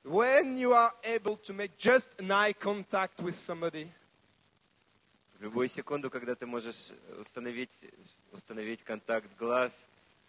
When you are able to make just an eye contact with somebody, В любую секунду, когда ты можешь установить контакт глаз,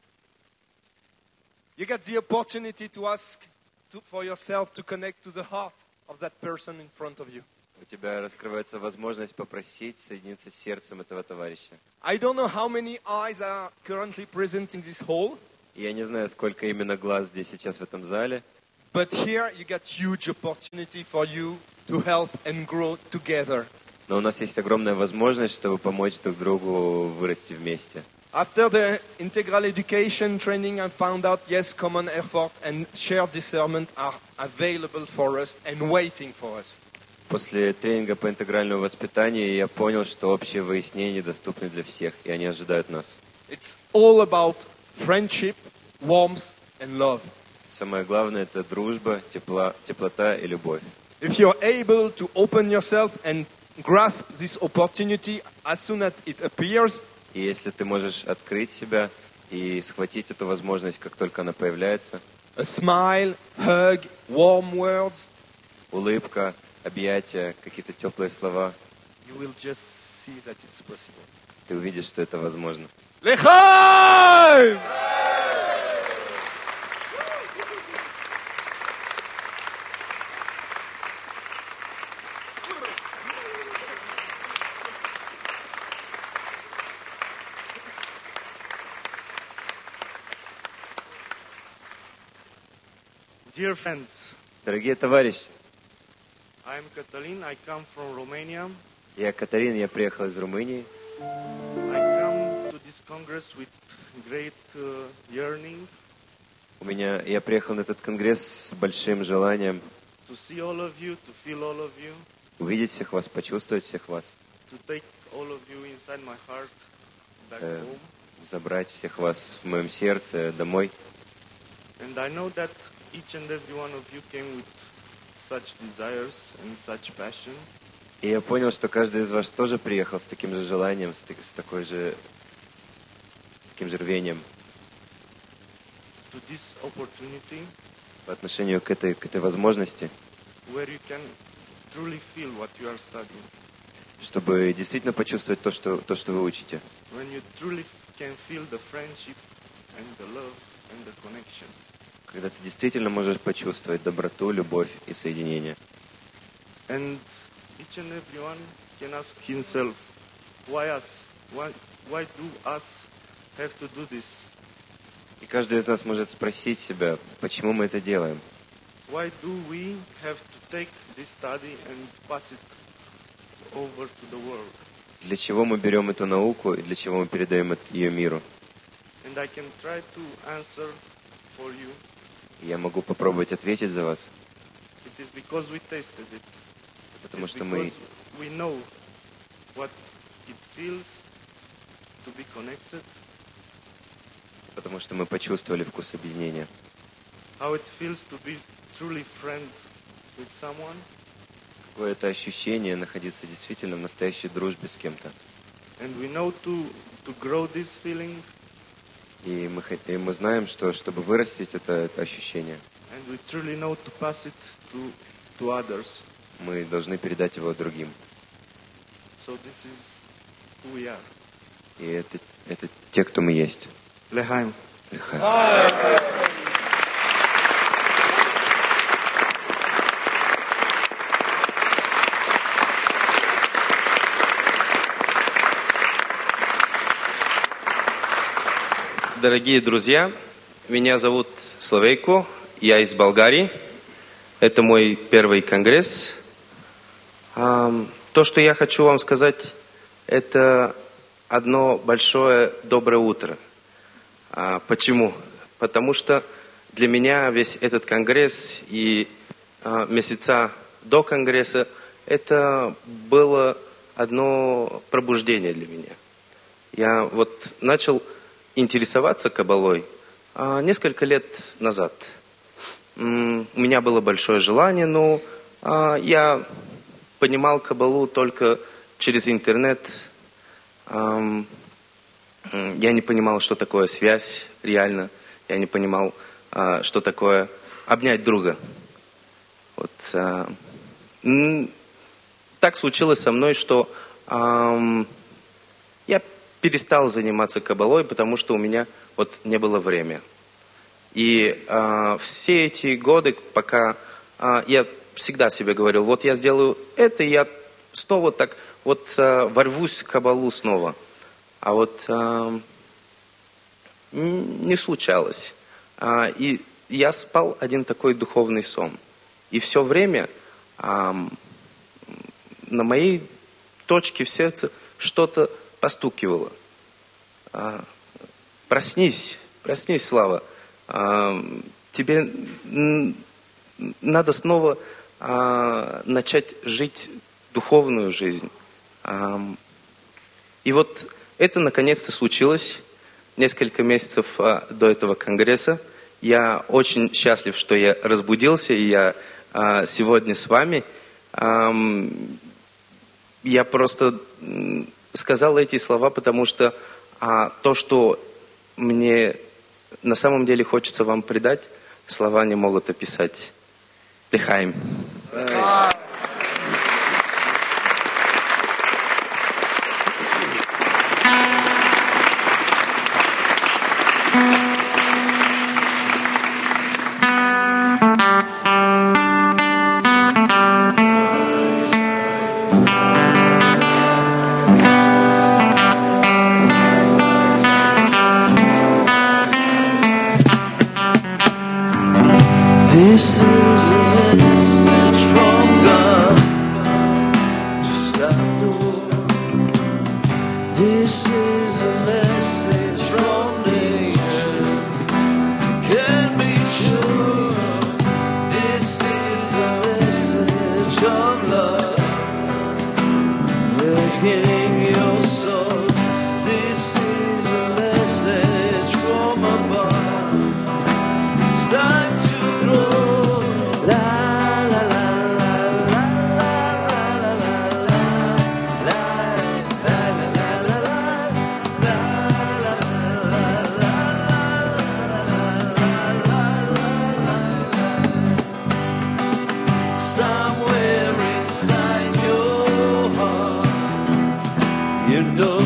you get the opportunity to ask for yourself to connect to the heart of that person in front of you. у тебя раскрывается возможность попросить соединиться с сердцем этого товарища. I don't know how many eyes are currently present in this hall, И я не знаю, сколько именно глаз здесь сейчас в этом зале, but here you get huge opportunity for you to help and grow together. но у нас есть огромная возможность, чтобы помочь друг другу вырасти вместе. After the integral education training, I found out, yes, common effort and shared discernment are available for us and waiting for us. После тренинга по интегральному воспитанию я понял, что общие выяснения доступны для всех, и они ожидают нас. It's all about friendship, warmth and love. Самое главное – это дружба, теплота и любовь. If you're able to open yourself and grasp this opportunity as soon as it appears, И если ты можешь открыть себя и схватить эту возможность, как только она появляется, a smile, hug, warm words, улыбка, объятия, какие-то теплые слова, you will just see that it's possible. ты увидишь, что это возможно. L'chaim! Dear friends, Дорогие товарищи, I'm Cătălin. I come from Romania. я Катарин, я приехал из Румынии. I come to this Congress with great yearning Я приехал на этот конгресс с большим желанием to see all of you, to feel all of you, увидеть всех вас, почувствовать всех вас, to take all of you inside my heart back Э. home. забрать всех вас в моем сердце домой. And I know that each and every one of you came with such desires and such passion. И я понял, что каждый из вас тоже приехал с таким же желанием, с таким же рвением To this opportunity по отношению к этой возможности, where you can truly feel what you are studying. чтобы действительно почувствовать то, что вы учите. When you truly can feel the friendship and the love and the connection. Когда ты действительно можешь почувствовать доброту, любовь и соединение. And each and everyone can ask himself, why us? Why do us have to do this? И каждый из нас может спросить себя, почему мы это делаем? Why do we have to take this study and pass it over to the world? Для чего мы берем эту науку и для чего мы передаем ее миру? And I can try to answer for you. И я могу попробовать ответить за вас, It is because we tasted it. потому It's что мы because we know what it feels to be connected, почувствовали вкус объединения. how it feels to be truly friend with someone. Какое это ощущение находиться действительно в настоящей дружбе с кем-то. And we know to grow this feeling, И мы знаем, что чтобы вырастить это ощущение, and we truly know to pass it to others. мы должны передать его другим. So this is who we are. И это те, кто мы есть. L'chaim. Дорогие друзья, меня зовут Славейко, я из Болгарии. Это мой первый конгресс. То, что я хочу вам сказать, это одно большое доброе утро. Почему? Потому что для меня весь этот конгресс и месяца до конгресса это было одно пробуждение для меня. Я вот начал интересоваться каббалой несколько лет назад. У меня было большое желание, но я понимал каббалу только через интернет. Я не понимал, что такое связь реально. Я не понимал, что такое обнять друга. Вот, так случилось со мной, что я перестал заниматься каббалой, потому что у меня вот не было времени. И все эти годы, пока я всегда себе говорил, вот я сделаю это, и я снова так вот ворвусь в каббалу снова. А вот не случалось. И я спал один такой духовный сон. И все время на моей точке в сердце что-то постукивало. Проснись, Слава. Тебе надо снова начать жить духовную жизнь. И вот это наконец-то случилось несколько месяцев до этого конгресса. Я очень счастлив, что я разбудился, и я сегодня с вами. Я просто сказал эти слова, потому что то, что мне на самом деле хочется вам предать, слова не могут описать. Лихаим. This is a message from God to stop the war. This is a message from nature. You can be sure. This is a message of love, waking your soul. This is a message from above. It's time to somewhere inside your heart, you know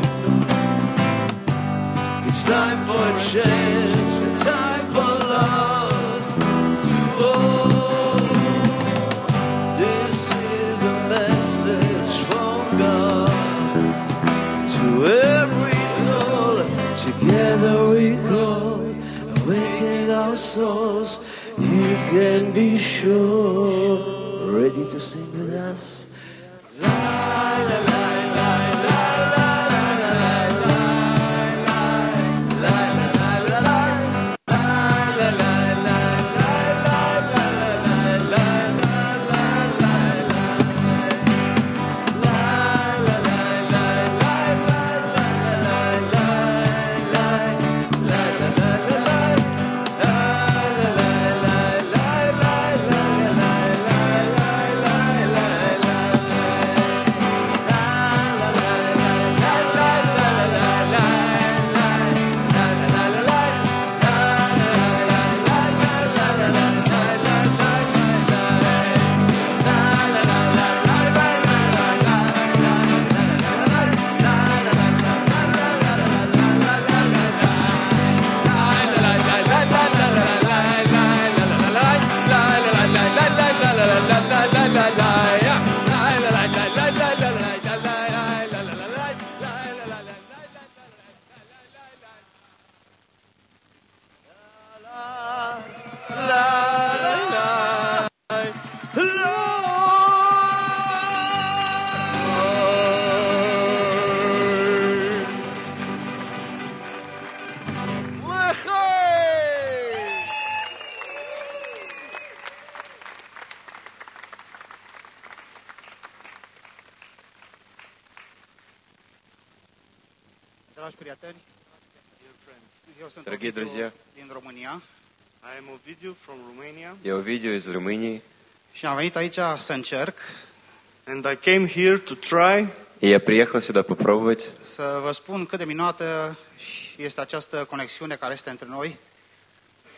it's time for a change, time for love to all. This is a message from God to every soul. Together we grow, awakening our souls. You can be sure. Ready to sing with us? La la la la la la la la Dragi prieteni, eu sunt Дорогие друзья, din România I am Ovidiu from Romania, я Ovidiu из Румынии, și am venit aici să încerc and I came here to try и я приехал сюда попробовать, să vă spun cât de minunată este această conexiune care este între noi.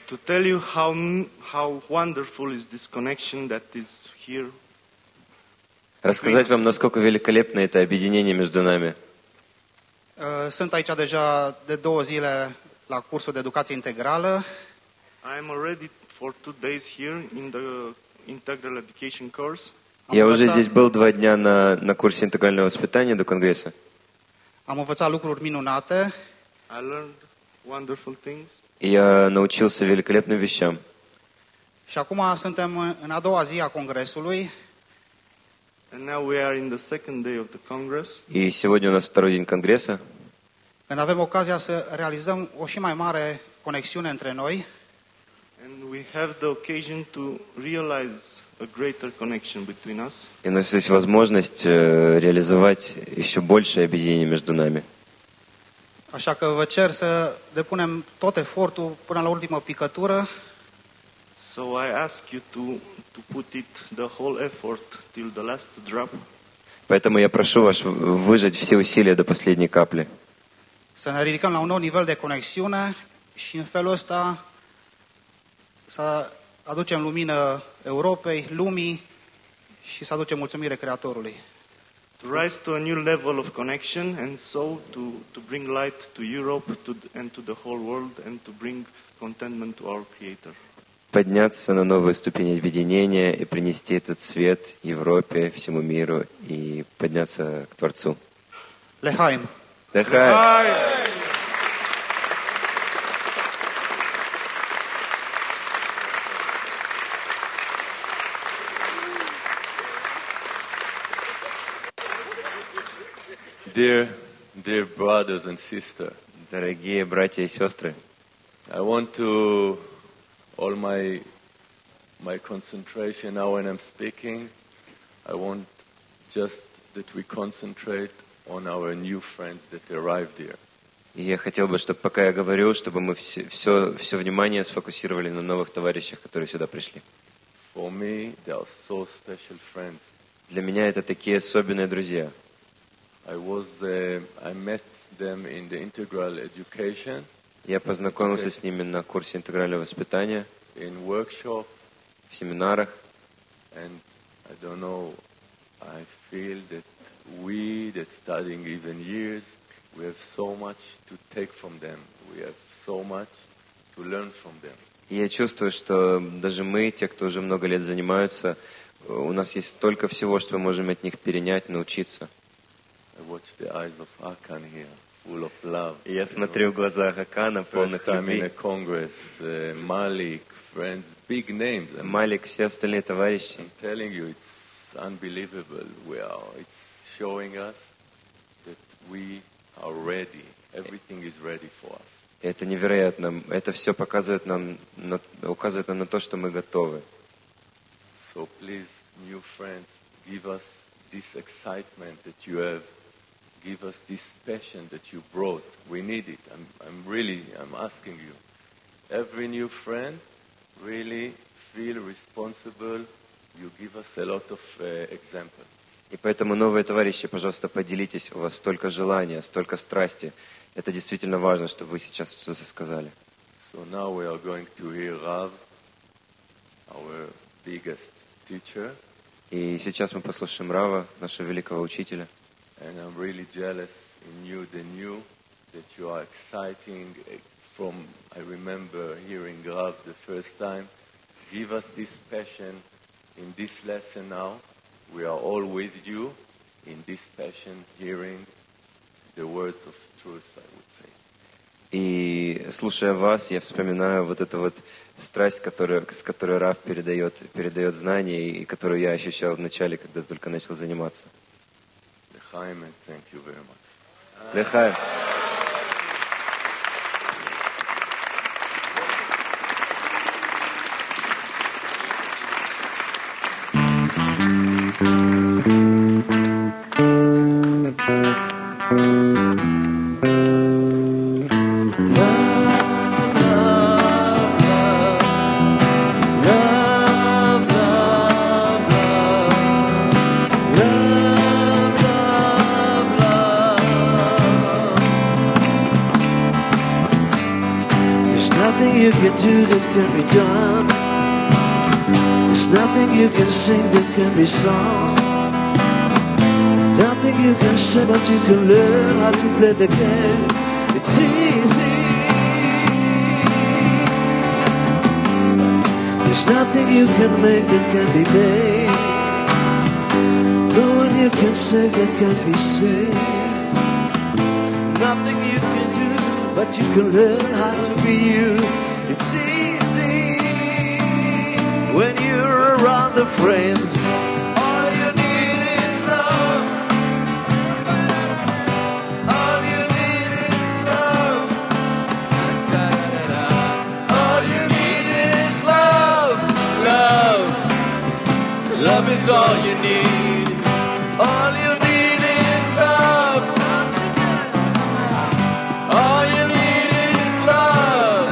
to tell you how wonderful is this connection that is here. Рассказать вам, насколько великолепно это объединение между нами. Sunt aici deja de 2 zile la cursul de educație integrală. I am already for 2 days here in the integral education course. Я уже здесь был 2 дня на курсе интегрального воспитания до Конгресса. Am învățat lucruri minunate I learned wonderful things. И я научился великолепным вещам. și acum suntem în a doua zi a Congresului. And now we are in the second day of the Congress. И сегодня у нас второй день Конгресса. Când avem ocazia să realizăm o și mai mare conexiune între noi, And we have the occasion to realize a greater connection between us. И у нас есть возможность реализовать еще большее объединение между нами. așa că vă cer să depunem tot efortul până la ultimă picătură So I ask you to put the whole effort till the last drop. Поэтому я прошу вас выжать все усилия до последней капли. să ne ridicăm la un nou nivel de conexiune și în felul ăsta să aducem lumină Europei, lumii și să aducem mulțumire Creatorului. To rise to a new level of connection and so to bring light to Europe and to the whole world and to bring contentment to our Creator. Подняться на новую ступень объединения и принести этот свет Европе, всему миру и подняться к Творцу. Lehaim! Лехаим! Dear brothers and sisters, Дорогие братья и сестры, I want to all my concentration now when I'm speaking. I want just that we concentrate on our new friends that arrived here. и я хотел бы, чтобы пока я говорю, чтобы мы все внимание сфокусировали на новых товарищах, которые сюда пришли. For me, they are so special friends. Для меня это такие особенные друзья. I met them in the integral education, Я познакомился с ними на курсе интегрального воспитания, in workshop, в семинарах. and I don't know, I feel that we that studying even years, we have so much to take from them. We have so much to learn from them. И я чувствую, что даже мы, те, кто уже много лет занимаются, у нас есть столько всего, что мы можем от них перенять, научиться. I watch the eyes of Akan here, full of love. И я смотрю в глаза Хакана, First полных time in a любви. congress, Malik, friends, big names. Малик, все остальные товарищи. I'm telling you, it's unbelievable. It's showing us that we are ready. Everything is ready for us. Это невероятно. Это все показывает указывает нам на то, что мы готовы. So please, new friends, give us this excitement that you have. Give us this passion that you brought. We need it. I'm asking you. Every new friend really feel responsible. You give us a lot of example. И поэтому, новые товарищи, пожалуйста, поделитесь. У вас столько желания, столько страсти. Это действительно важно, чтобы вы сейчас что-то сказали. So now we are going to hear Rav, our biggest teacher. И сейчас мы послушаем Рава, нашего великого учителя. And I'm really jealous in you, that you are exciting. I remember hearing Rav the first time. Give us this passion in this lesson now. We are all with you in this passion, hearing the words of truth, I would say. И слушая вас, я вспоминаю вот эту вот страсть, с которой Рав передает знания, и которую я ощущал в начале, когда только начал заниматься. L'chaim, and thank you very much. Лехаим. Love, love, love, love. can do that can be done. There's nothing you can sing that can be sung. Nothing you can say, but you can learn how to play the game. It's easy. There's nothing you can make that can be made. No one you can save that can be saved. Nothing you can do, but you can learn how to be you. It's easy when you're around the friends. All you need is love. All you need is love. All you need is love. Love. Love is all you need. All you need is love. All you need is love.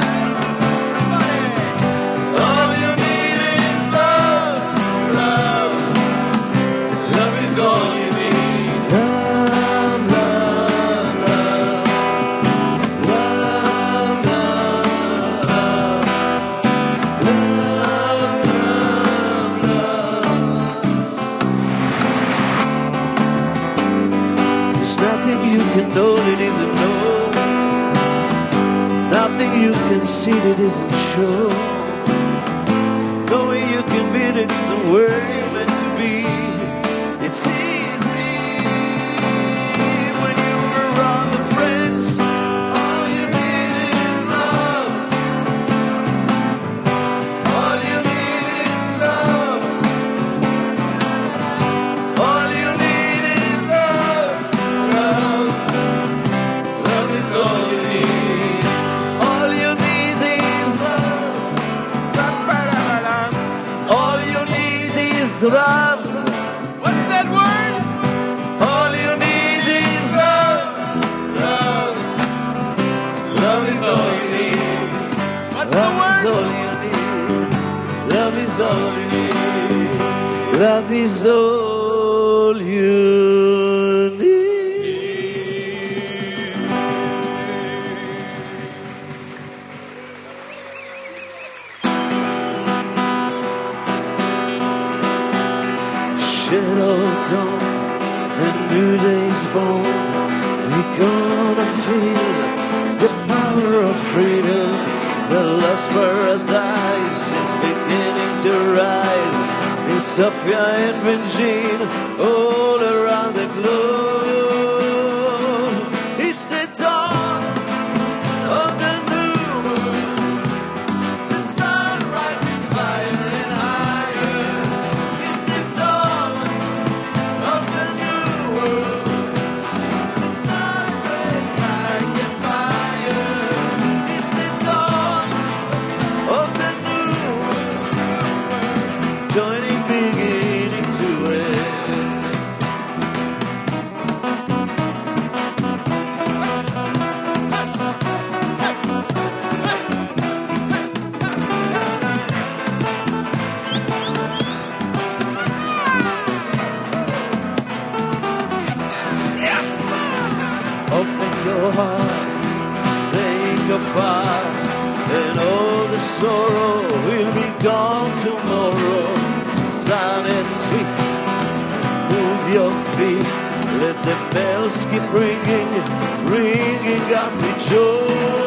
All you need is love. Love. Love is all you need. Love, love, love. Love, love, love. Love, love, love. There's nothing you can know that isn't known. Nothing you can see that isn't shown. No way you can be that isn't where you're meant to be. It's easy when you're around the friends. All you need is love. All you need is love. All you need is love. Love. Love is all you need. All you need is love. All you need is love. What's that word? All you need is love. Love. Love is all you need. What's the Love is word? all you need. Love is all you need. Love is all you need. Shadow dawn and new days born. We're gonna feel the power of freedom. The lost paradise is beginning to rise in Sofia and Beijing, all around the globe. It's the dawn of the new world. The sun rises higher and higher. It's the dawn of the new world. The star spreads like a fire. It's the dawn of the new world. Joining beginning to end. Open your heart, think apart, and all the sorrow will be gone tomorrow. Sun is sweet, move your feet, let the bells keep ringing, ringing out with joy.